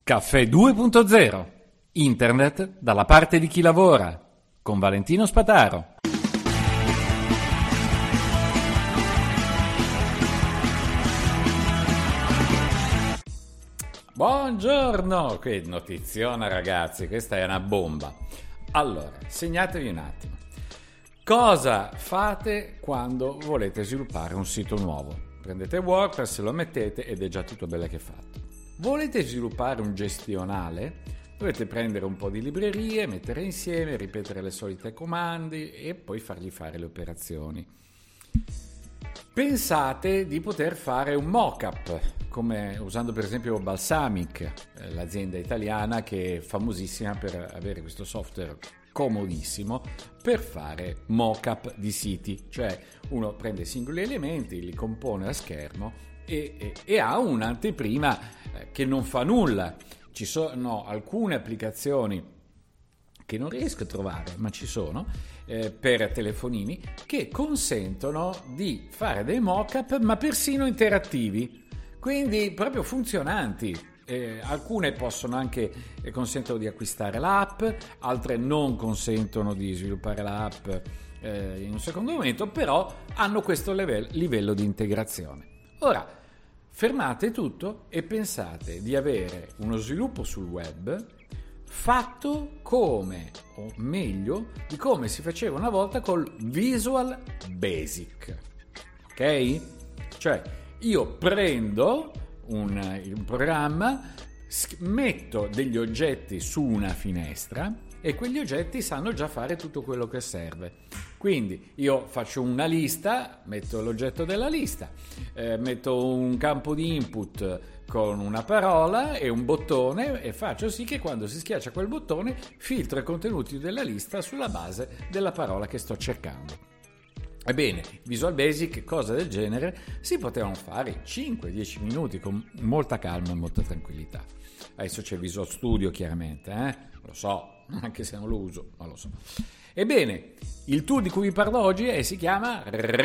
Caffè 2.0. Internet dalla parte di chi lavora. Con Valentino Spataro. Buongiorno, che notiziona ragazzi, questa è una bomba. Allora, segnatevi un attimo. Cosa fate quando volete sviluppare un sito nuovo? Prendete WordPress, lo mettete ed è già tutto bello che fatto. Volete sviluppare un gestionale? Dovete prendere un po' di librerie, mettere insieme, ripetere le solite comandi e poi fargli fare le operazioni. Pensate di poter fare un mock-up, come usando per esempio Balsamiq, l'azienda italiana che è famosissima per avere questo software comodissimo per fare mock-up di siti, cioè uno prende i singoli elementi, li compone a schermo e ha un'anteprima che non fa nulla. Ci sono alcune applicazioni che non riesco a trovare, ma ci sono, per telefonini, che consentono di fare dei mock-up, ma persino interattivi, quindi proprio funzionanti. Alcune possono anche consentono di acquistare l'app, altre non consentono di sviluppare l'app in un secondo momento, però hanno questo livello di integrazione. Ora, fermate tutto e pensate di avere uno sviluppo sul web fatto come, o meglio, di come si faceva una volta col Visual Basic. Ok? Cioè, io prendo un programma, metto degli oggetti su una finestra e quegli oggetti sanno già fare tutto quello che serve. Quindi io faccio una lista, metto l'oggetto della lista, metto un campo di input con una parola e un bottone e faccio sì che quando si schiaccia quel bottone filtro i contenuti della lista sulla base della parola che sto cercando. Ebbene, Visual Basic, cose del genere, si potevano fare in 5-10 minuti con molta calma e molta tranquillità. Adesso c'è Visual Studio chiaramente, lo so, anche se non lo uso, ma lo so. Ebbene, il tool di cui vi parlo oggi si chiama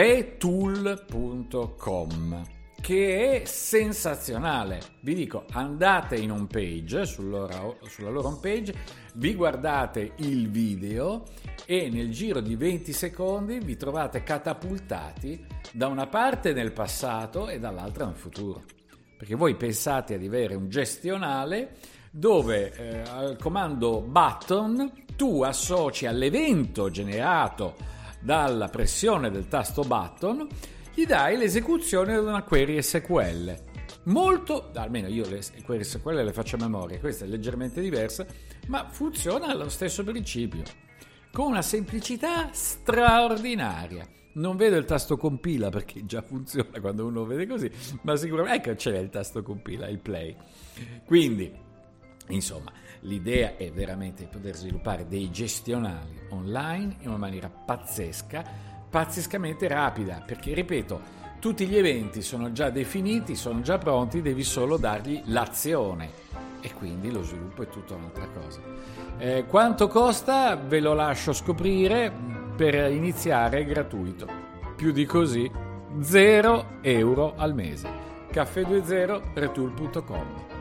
Retool.com, che è sensazionale. Vi dico, andate in home page, sulla loro home page, vi guardate il video e nel giro di 20 secondi vi trovate catapultati da una parte nel passato e dall'altra nel futuro. Perché voi pensate di avere un gestionale dove al comando button tu associ all'evento generato dalla pressione del tasto button, gli dai l'esecuzione di una query SQL. Almeno io le query SQL le faccio a memoria, questa è leggermente diversa, ma funziona allo stesso principio, con una semplicità straordinaria. Non vedo il tasto compila perché già funziona quando uno vede così, ma sicuramente ecco c'è il tasto compila, il play. Quindi, insomma, l'idea è veramente poter sviluppare dei gestionali online in una maniera pazzescamente rapida, perché ripeto, tutti gli eventi sono già definiti, sono già pronti, devi solo dargli l'azione e quindi lo sviluppo è tutta un'altra cosa. Quanto costa? Ve lo lascio scoprire. Per iniziare è gratuito, più di così €0 al mese. Caffè 20 Retool.com.